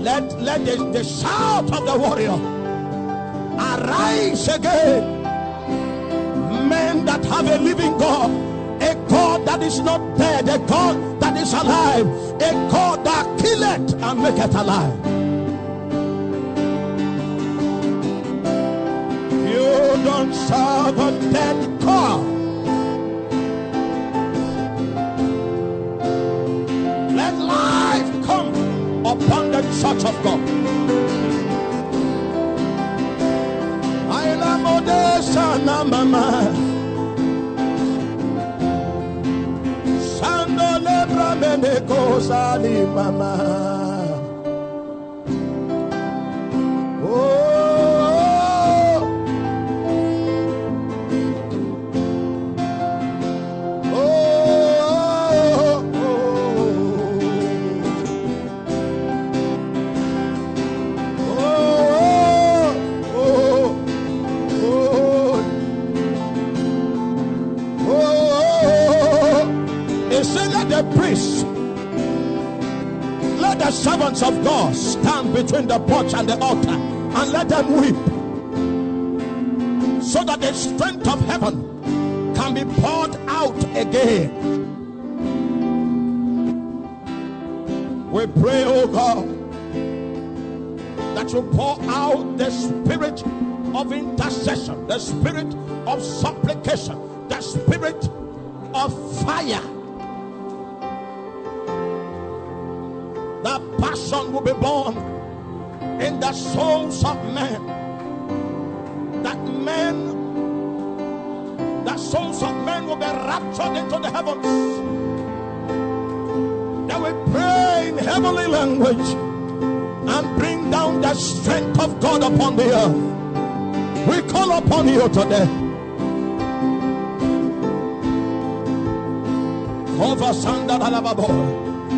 Let the shout of the warrior arise again. Men that have a living God, a God that is not dead, a God that is alive, a God that killeth and maketh alive. You don't serve a dead God. Let life come upon the church of God. I am Odessa Mama. Sando lebra mene kozali mama. Oh. Let the servants of God stand between the porch and the altar and let them weep, so that the strength of heaven can be poured out again. We pray, oh God, that you pour out the spirit of intercession, the spirit of supplication, the spirit of fire. That passion will be born in the souls of men. That souls of men will be raptured into the heavens. That we pray in heavenly language and bring down the strength of God upon the earth. We call upon you today. Over Sanda Alababo.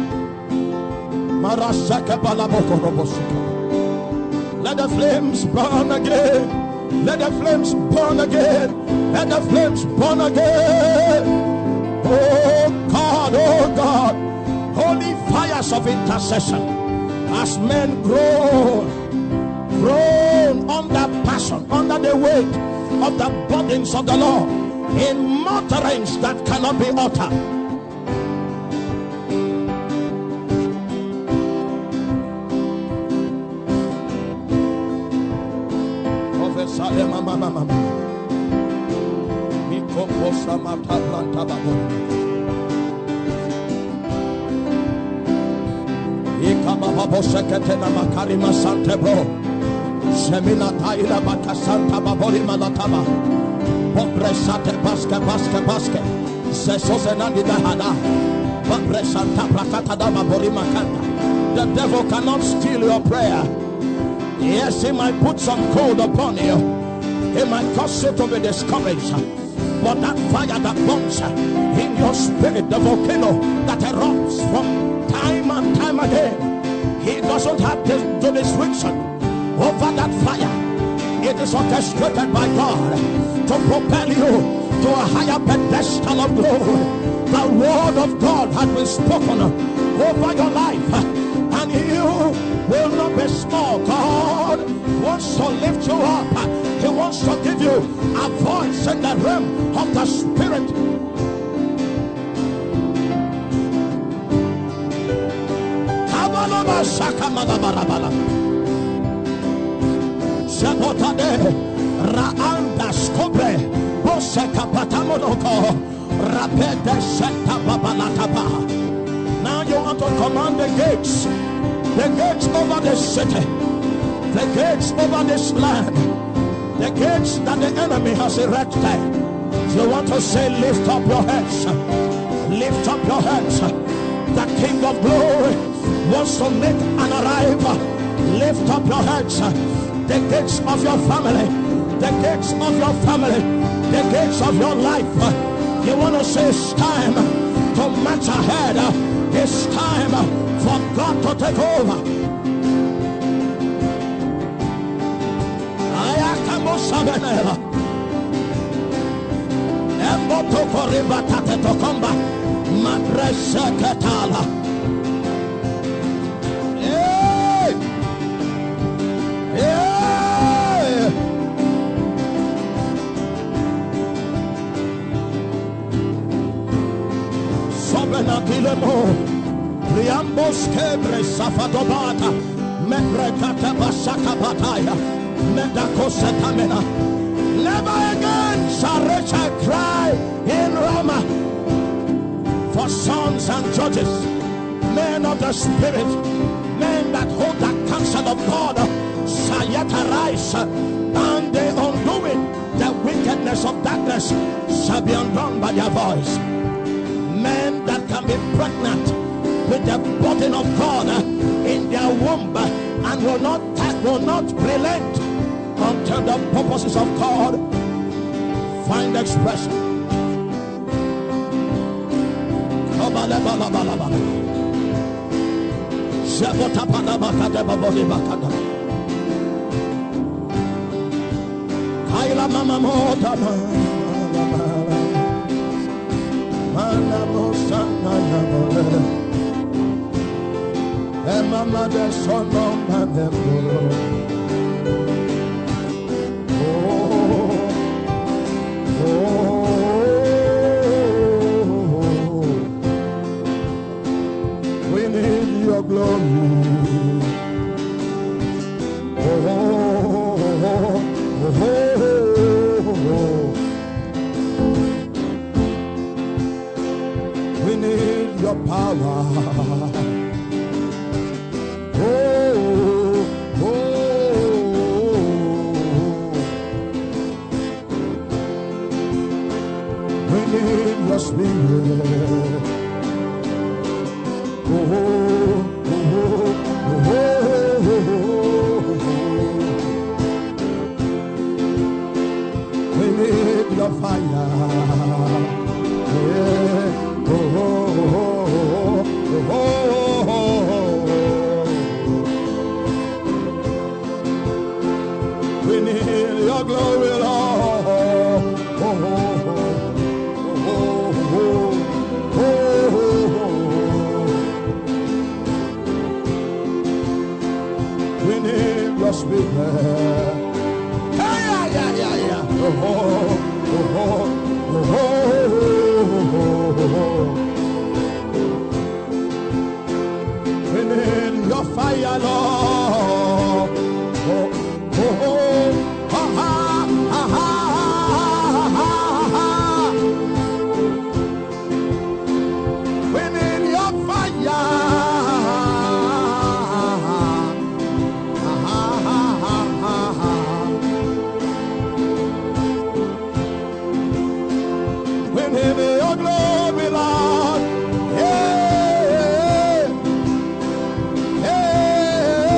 Let the flames burn again. Let the flames burn again. Let the flames burn again. Oh God, holy fires of intercession. As men groan under passion, under the weight of the burdens of the Lord, in mutterings that cannot be uttered. The devil cannot steal your prayer. Yes, he might put some cold upon you. He might cause you to be discouraged. But that fire that burns in your spirit, the volcano that erupts from time and time again, he doesn't have this jurisdiction over that fire. It is orchestrated by God to propel you to a higher pedestal of glory. The word of God has been spoken over your life, and you will not be small. God wants to lift you up. He wants to give you a voice in the realm of the spirit. Now you want to command the gates over the city, the gates over this land, the gates that the enemy has erected. You want to say, lift up your heads, lift up your heads. The King of Glory wants to make an arrival. Lift up your heads. The gates of your family, the gates of your family, the gates of your life. You want to say, it's time to march ahead. It's time for God to take over. Hey! Ilemo, Riambos Kebre Safadobata, Membrekata Basaka Bataya, Mendakosa Tamena. Never again shall Rachel cry in Rama for sons and judges, men of the spirit, men that hold the counsel of God, shall yet arise, and the undoing the wickedness of darkness shall be undone by their voice. Men that can be pregnant with the burden of God in their womb and will not relent until the purposes of God find expression. Kaila mama mota mana mosana na mole e mama de sono mane molo we need your glory. We need your power. We need your spirit. We need your fire. We need your glory, Lord. We need your spirit. We need your fire, Lord. We need your fire. We need your glory, Lord. Yeah. Yeah.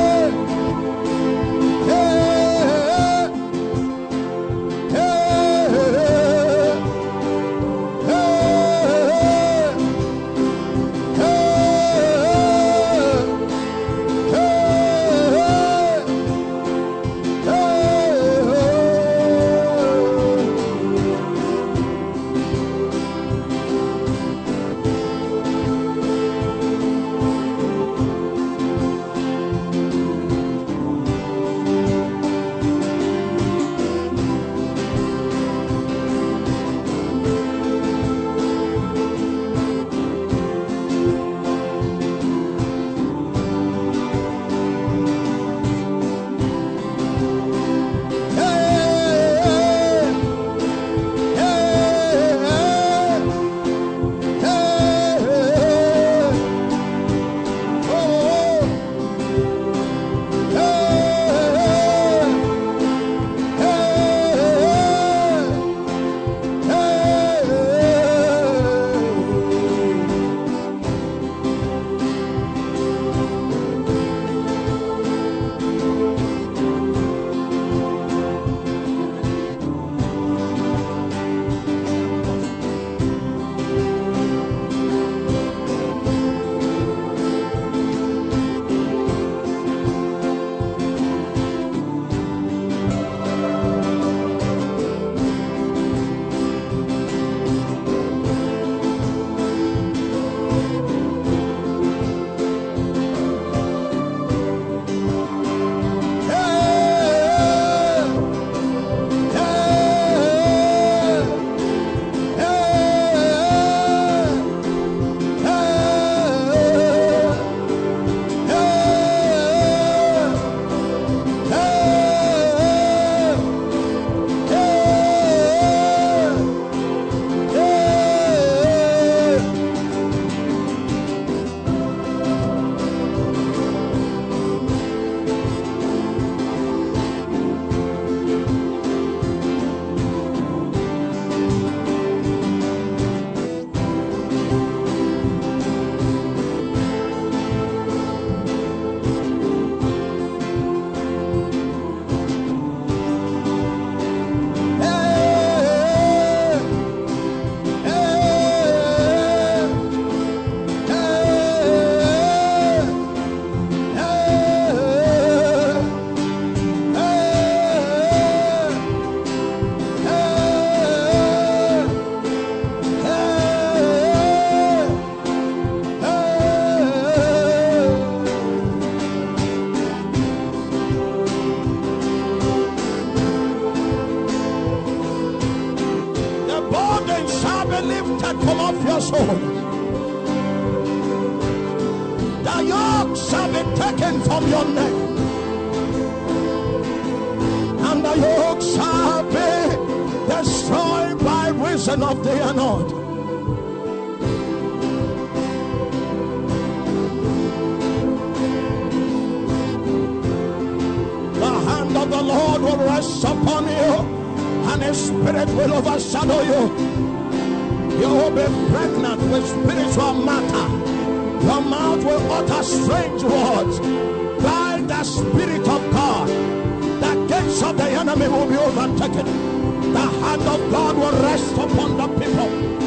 shoulders. The yoke shall be taken from your neck, and the yoke shall be destroyed by reason of the anointing. The Lord will rest upon you, and His Spirit will overshadow you. You will be pregnant with spiritual matter. Your mouth will utter strange words by the Spirit of God. The gates of the enemy will be overtaken. The hand of God will rest upon the people.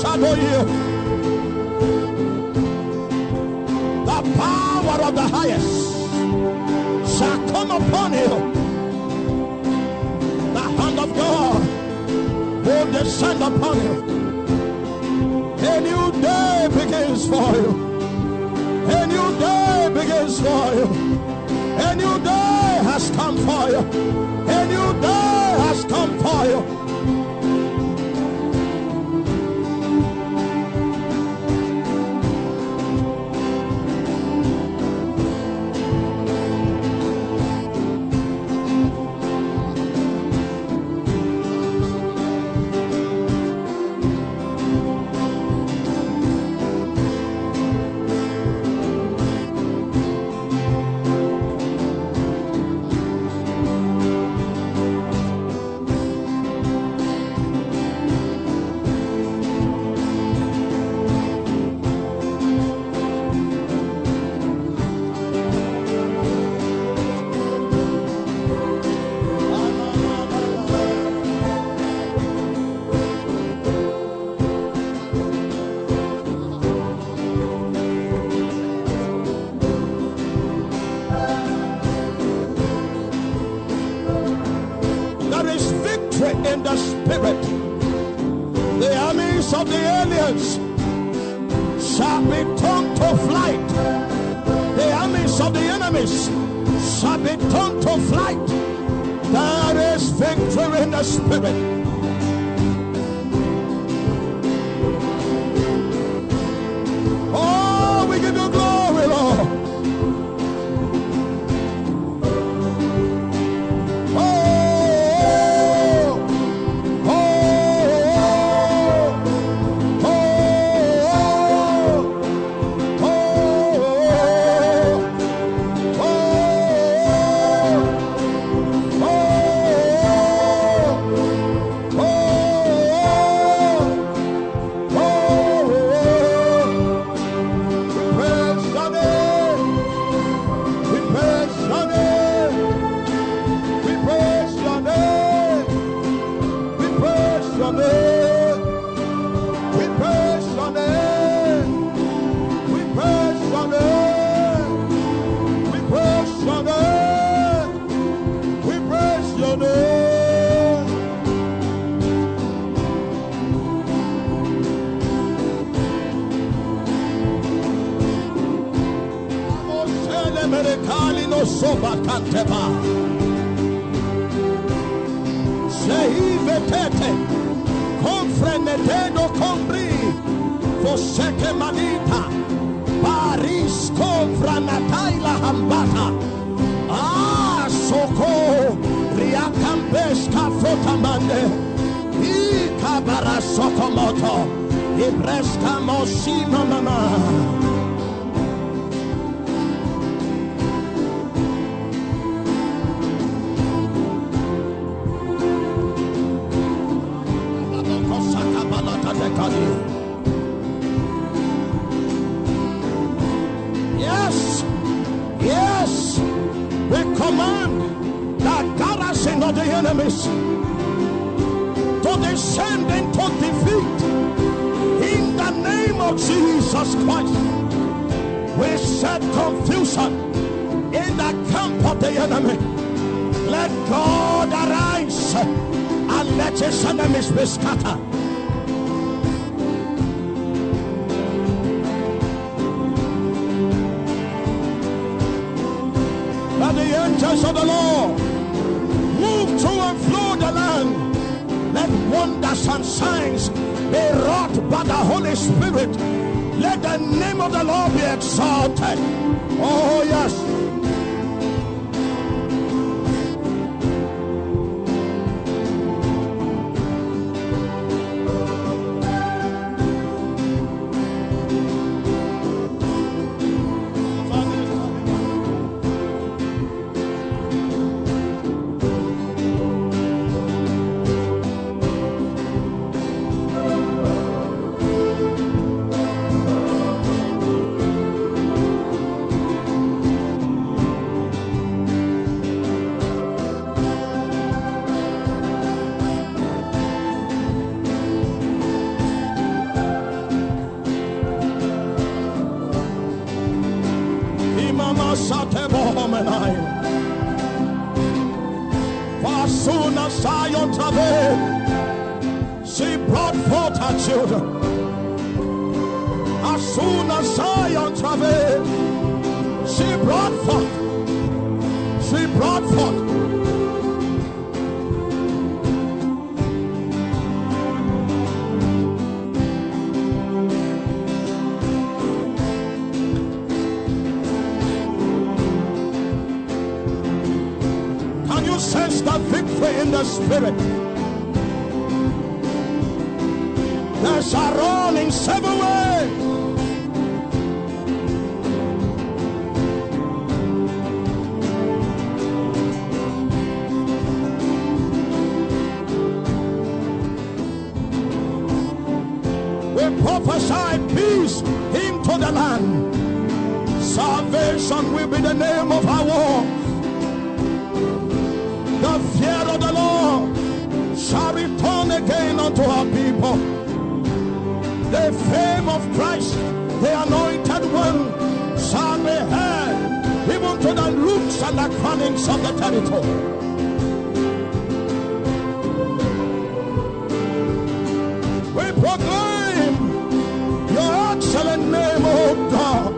overshadow you. The power of the highest shall come upon you. The hand of God will descend upon you. A new day begins for you. A new day begins for you. A new day has come for you. A new day has come for you. In the spirit, the armies of the aliens shall be turned to flight. The armies of the enemies shall be turned to flight. There is victory in the spirit. Oh, we give you glory, Lord. Yes, yes, we command the garrison of the enemies to descend into defeat in the name of Jesus Christ. We set confusion in the camp of the enemy. Let God arise and let his enemies be scattered. Let the angels of the Lord move to and through the land. Let wonders and signs be wrought by the Holy Spirit. Let the name of the Lord be exalted. Oh yes. For as soon as Zion travailed, she brought forth her children. As soon as Zion travailed, she brought forth. She brought forth. Can you sense the victory in the spirit? There's a rolling 7 ways. Prophesy peace into the land. Salvation will be the name of our war. The fear of the Lord shall return again unto our people. The fame of Christ, the anointed one, shall be heard even to the roots and the crownings of the territory. We proclaim your excellent name, oh God.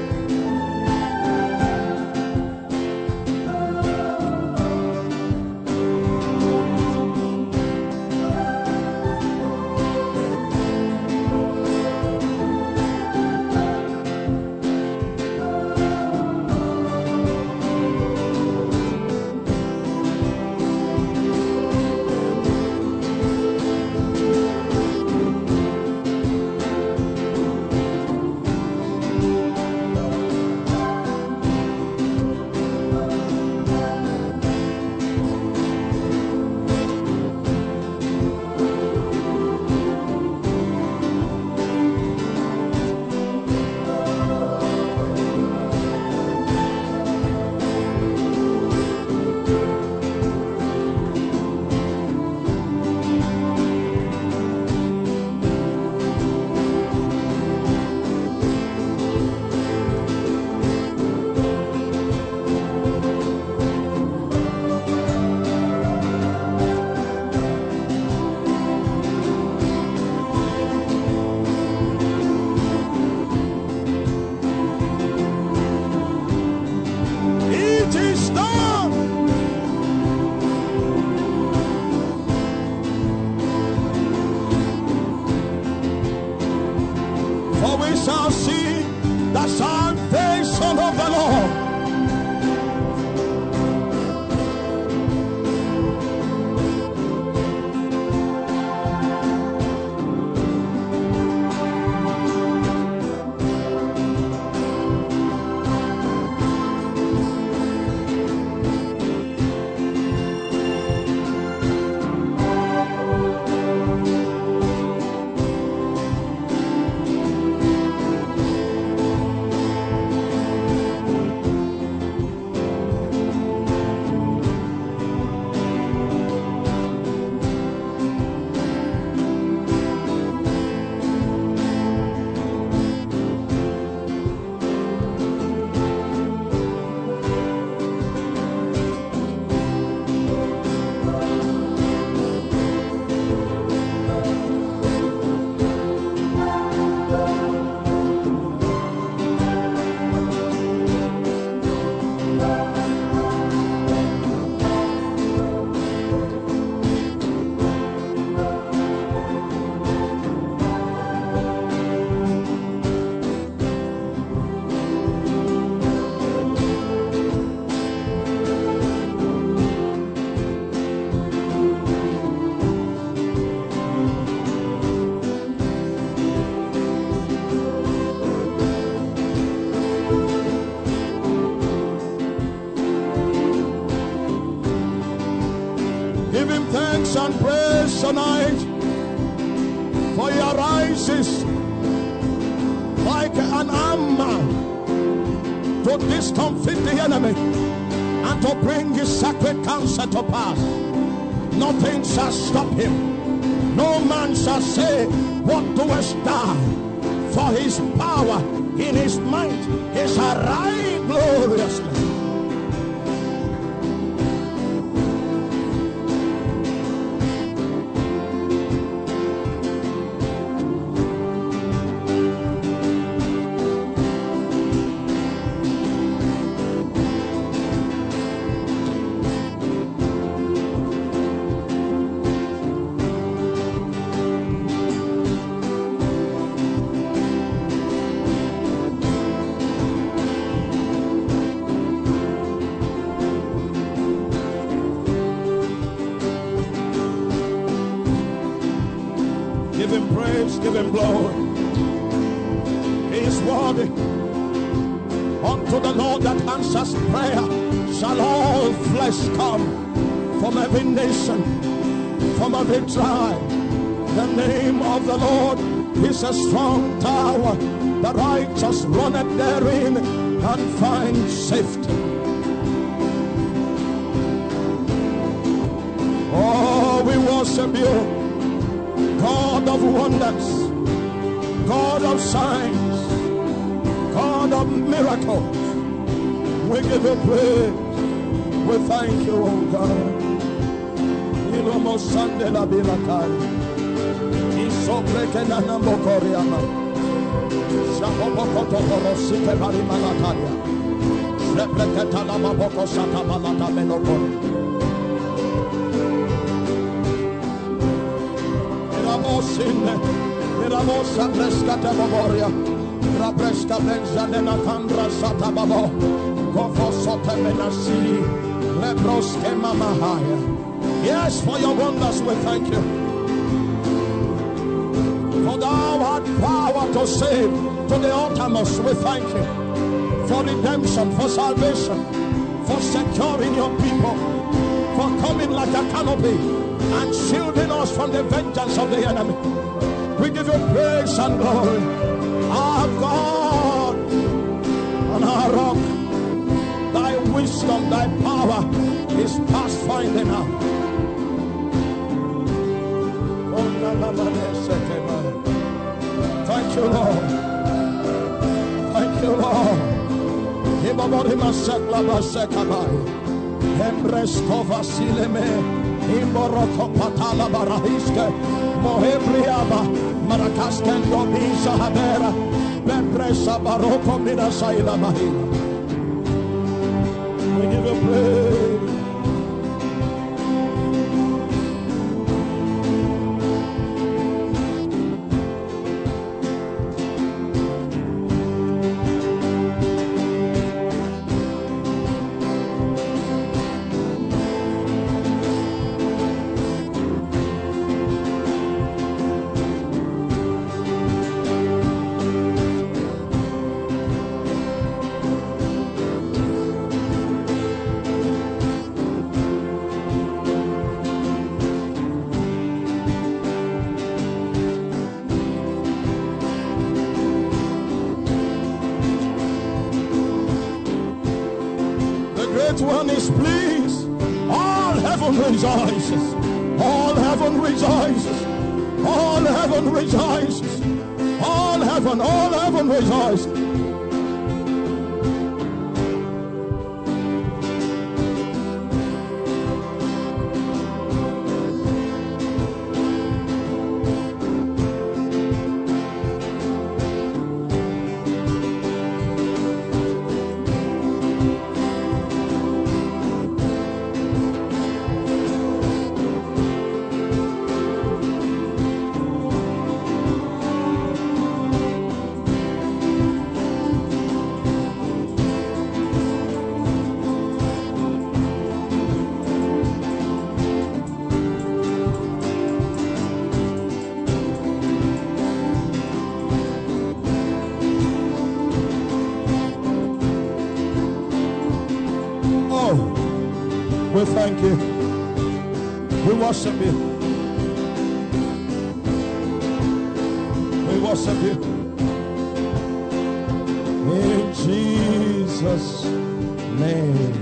Shall see the salvation of the Lord. Give him thanks and praise tonight, for he arises like an armed man to discomfit the enemy and to bring his sacred counsel to pass. Nothing shall stop him. No man shall say, what doest thou? For his power in his might is arrived gloriously. him glory. He is worthy. Unto the Lord that answers prayer shall all flesh come, from every nation, from every tribe. The name of the Lord is a strong tower. The righteous runneth therein and find safety. Oh, we worship you, God of wonders, God of signs, God of miracles. We give you praise. We thank you, oh God. Ilomo sande la bilakai. Iso breke na nambo koriama. Shapopoko totoro sike bari malataria. Shrepleke talama boko sata malata menokori. Iramosine. Iramosa preskata boboria. Rapreska benjane na kandra sata babo. Kofo sote menasi. Lebroske mamahaya. Yes, for your wonders we thank you. For thou art power to save to the uttermost, we thank you. For redemption, for salvation, for securing your people, for coming like a canopy and shielding us from the vengeance of the enemy. We give you praise and glory. Our God and our rock, thy wisdom, thy power is past finding out. Thank you, Lord. Thank you, Lord. Hibabodima sekla basekabai. Embresko vasileme. Imboroko patala barahiske. Mohebriaba. Marakaskendo bisa habera. Bebresa baroko mina saila mahila. We give you praise. One is pleased. All heaven rejoices. All heaven rejoices. All heaven rejoices. All heaven rejoices. We thank you. We worship you. We worship you. In Jesus' name.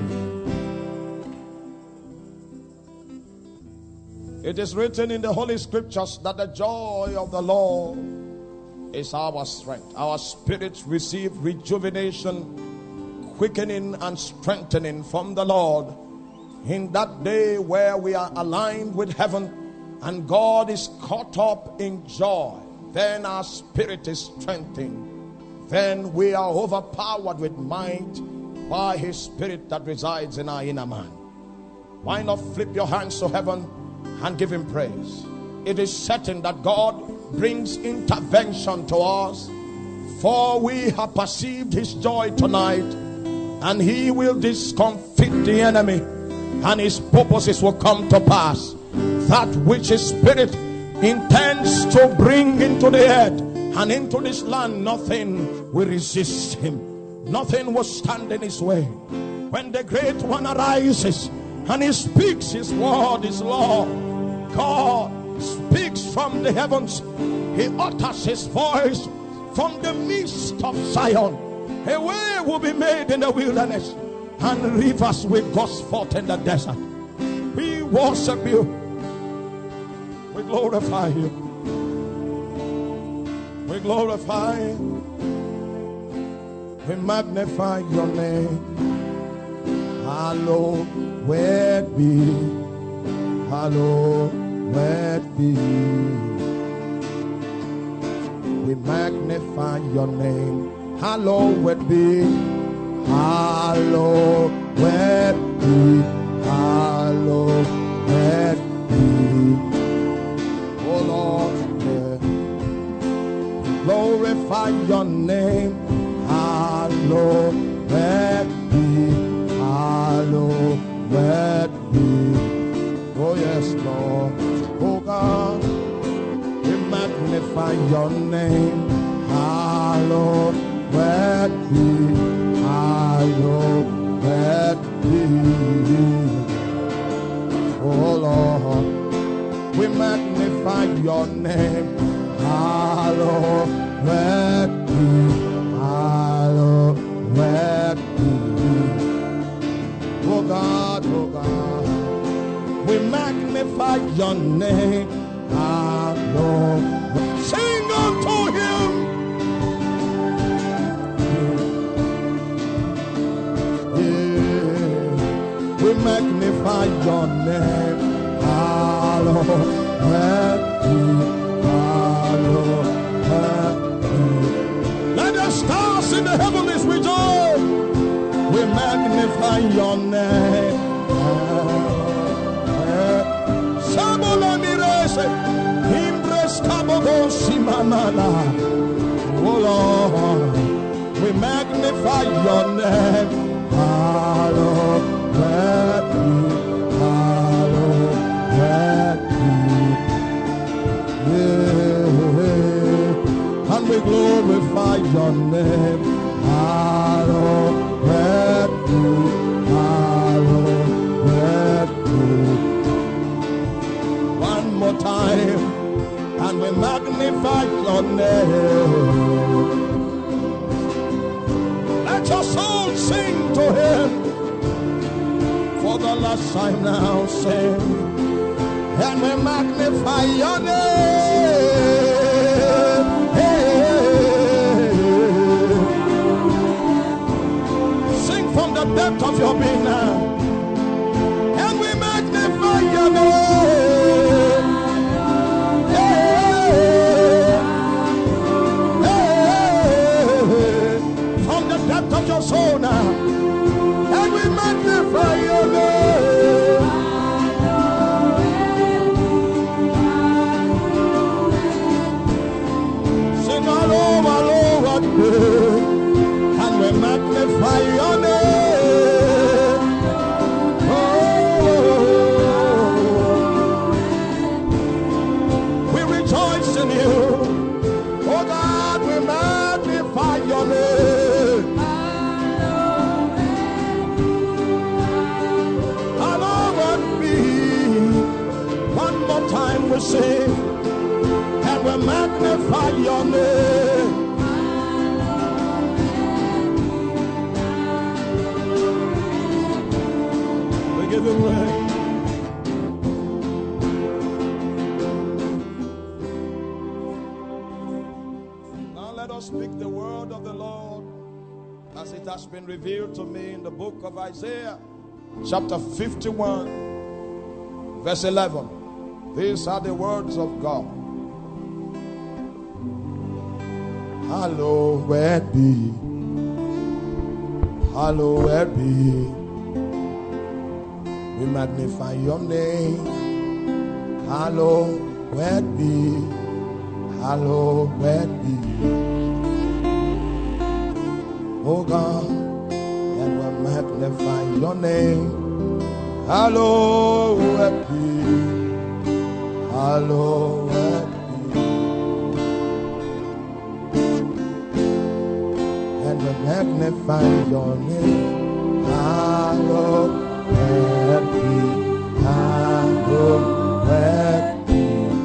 It is written in the Holy Scriptures that the joy of the Lord is our strength. Our spirits receive rejuvenation, quickening and strengthening from the Lord. In that day where we are aligned with heaven and God is caught up in joy, then our spirit is strengthened. Then we are overpowered with might by His Spirit that resides in our inner man. Why not flip your hands to heaven and give Him praise? It is certain that God brings intervention to us, for we have perceived His joy tonight, and He will discomfit the enemy, and His purposes will come to pass. That which His Spirit intends to bring into the earth and into this land, nothing will resist him. Nothing will stand in his way. When the great one arises and he speaks his word, his law, God speaks from the heavens. He utters his voice from the midst of Zion. A way will be made in the wilderness, and rivers will gush forth in the desert. We worship you. We glorify you. We glorify you. We magnify your name. Hallowed be. Hallowed be. We magnify your name. Hallowed be. Hallowed be. Hallowed be. Oh Lord, glorify your name. Hallowed be. Hallowed be. Oh yes, Lord. Oh God, we magnify your name. Hallowed be. Hallowed be. Oh Lord, we magnify your name. Hallowed be. Hallowed be. Oh God, we magnify your name. Hallowed. Sing unto him. Yeah. We magnify your name. Hallowed be. Hallowed be. Let the stars in the heavens rejoice. We magnify your name. Sabola mirese, imbres tabogo simamala. Oh Lord, we magnify your name. Hallowed be, hallowed be. Yeah. And we glorify your name. Hallowed be, hallowed be. One more time, and we magnify your name. Let your soul sing to him. For the last time now, sing, and we magnify your name. Sing from the depth of your being now, and we magnify your name. From the depth of your soul now, and we magnify your name. Sing all over, and we magnify your name. Oh, we rejoice in you. Oh God, we magnify your name. Hallowed be. One more time we sing, and we magnify your name. We give him praise. Now let us speak the word of the Lord as it has been revealed to me in the book of Isaiah, chapter 51, verse 11. These are the words of God. Hallowed be, hallowed be. We magnify your name. Hallowed be, hallowed be. Oh God, and we magnify your name. Hallowed be, hallowed magnify your name. Hallowed be, hallowed be.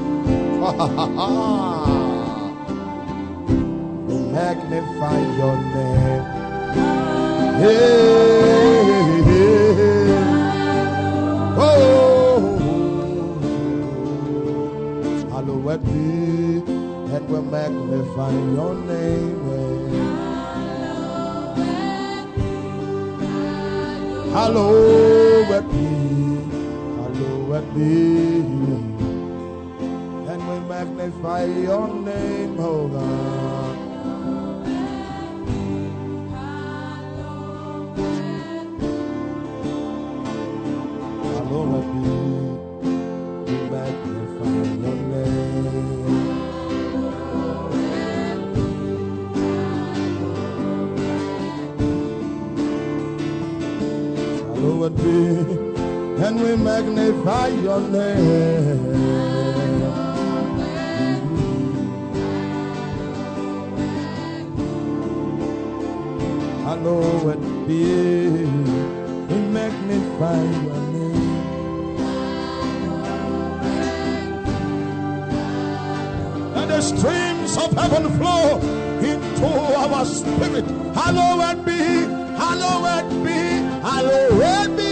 We magnify your name. Yeah. Oh, hallowed be, and we magnify your name. Hallowed be, and we magnify your name, oh God. Hallowed be, we magnify your name. Hallowed be, and we magnify your name. Hallowed be, we magnify your name. And the streams of heaven flow into our spirit. Hallowed be, hallowed be, hallowed be.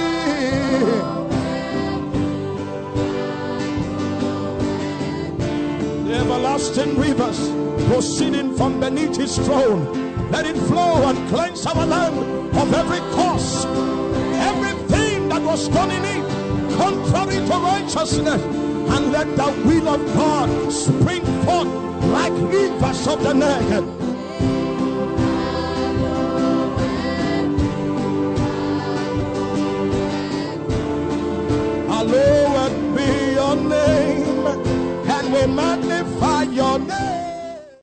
The everlasting rivers proceeding from beneath his throne, let it flow and cleanse our land of every curse, everything that was done in it contrary to righteousness, and let the will of God spring forth like rivers of the Negev. Hallowed be your name, and we magnify your name.